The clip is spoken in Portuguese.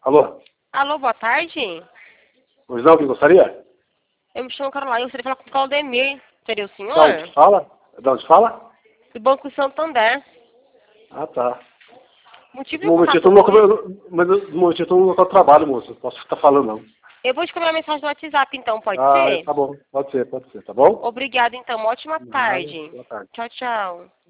Alô? Alô, boa tarde. Pois não, quem gostaria? Eu me chamo Caroline, eu gostaria de falar com o Claudemir. Seria o Da senhor? onde fala? Da onde fala? Do Banco Santander. Ah, tá. Motivo de No eu momento passar eu tô por hoje. no momento eu tô no local de trabalho, moço. Não posso estar falando, não. Eu vou escrever uma mensagem no WhatsApp, então, pode Ah, ser? tá bom. Pode ser, tá bom? Obrigada, então. Uma ótima Nada. tarde. Boa tarde. Tchau, tchau.